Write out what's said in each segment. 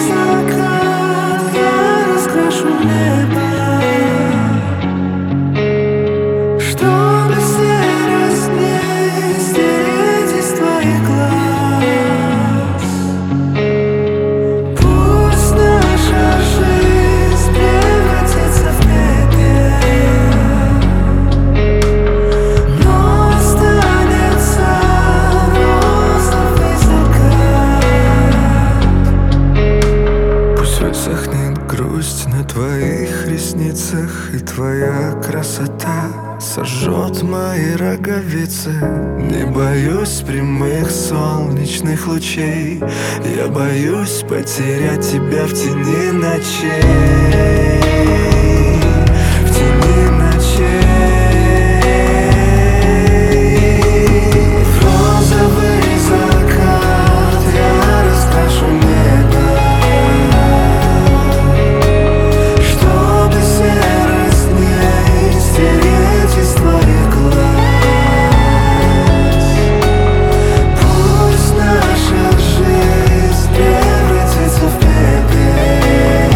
закат, я раскрашу небо, чтобы серость не стереть из твоих глаз. Пусть наша жизнь превратится в пепел, но останется розовый закат. Пусть высохнет грусть на твоих ресницах, и твоя красота сожжет мои роговицы. Не боюсь прямых солнечных лучей, я боюсь потерять тебя в тени ночей. В тени ночей. В розовый закат я раскрашу небо, чтобы серость не стереть из твоих глаз. Пусть наша жизнь превратится в пепел,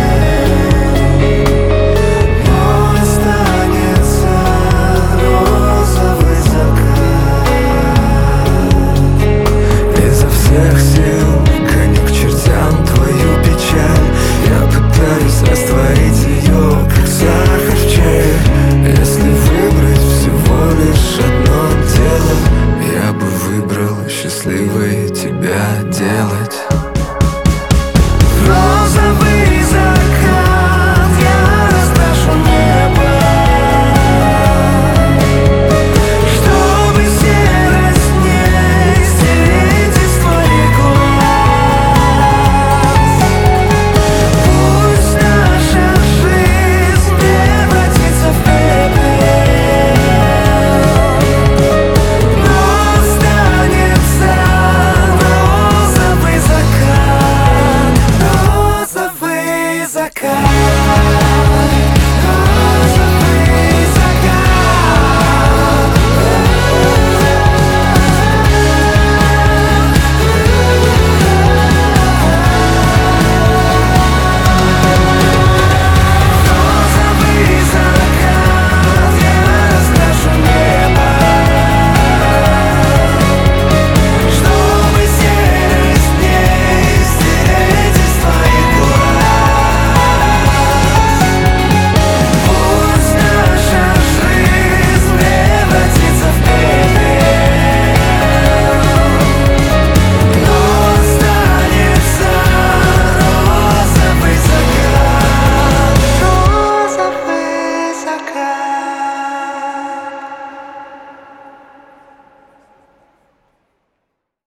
но останется розовый закат. Изо всех сил гоню к чертям твою печаль, я пытаюсь растворить ее, как сахар в чае. Если выбрать всего лишь одно дело, я бы выбрал счастливой тебя делать.